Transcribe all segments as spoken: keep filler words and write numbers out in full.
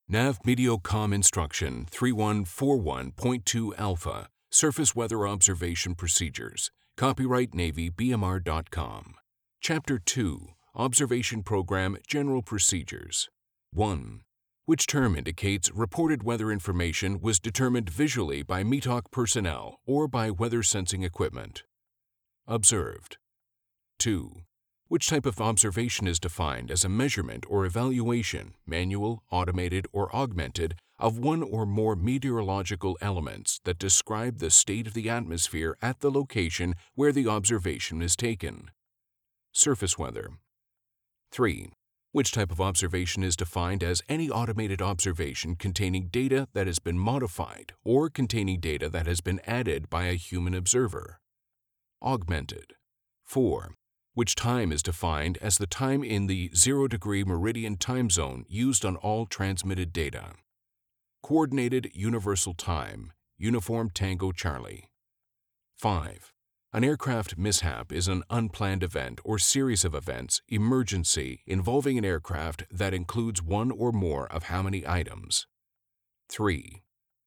Nav Mediocom Instruction three one four one point two Alpha, Surface Weather Observation Procedures. Copyright Navy B M R dot com. Chapter two, Observation Program General Procedures. one. Which term indicates reported weather information was determined visually by M E T O C personnel or by weather sensing equipment? Observed. two. Which type of observation is defined as a measurement or evaluation, manual, automated, or augmented, of one or more meteorological elements that describe the state of the atmosphere at the location where the observation is taken? Surface weather. three. Which type of observation is defined as any automated observation containing data that has been modified or containing data that has been added by a human observer? Augmented. four. Which time is defined as the time in the zero-degree meridian time zone used on all transmitted data? Coordinated Universal Time, Uniform Tango Charlie. five. An aircraft mishap is an unplanned event or series of events, emergency, involving an aircraft that includes one or more of how many items? three.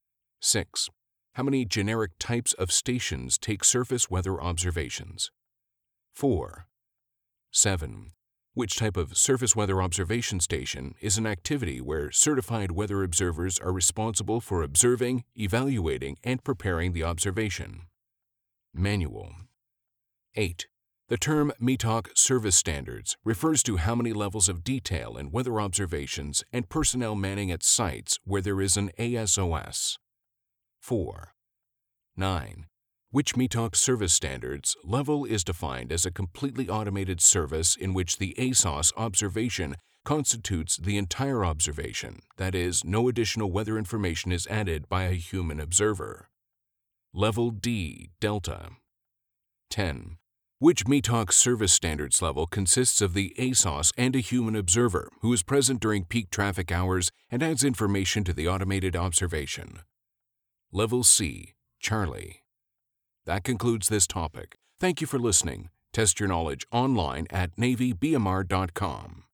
six. How many generic types of stations take surface weather observations? four. seven. Which type of surface weather observation station is an activity where certified weather observers are responsible for observing, evaluating, and preparing the observation? Manual. eight. The term M E T O C Service Standards refers to how many levels of detail in weather observations and personnel manning at sites where there is an A S O S. four. nine. Which M E T O C Service Standards level is defined as a completely automated service in which the A S O S observation constitutes the entire observation, that is, no additional weather information is added by a human observer? Level D, Delta. ten. Which M E T O C Service Standards level consists of the A S O S and a human observer who is present during peak traffic hours and adds information to the automated observation? Level C, Charlie. That concludes this topic. Thank you for listening. Test your knowledge online at Navy B M R dot com.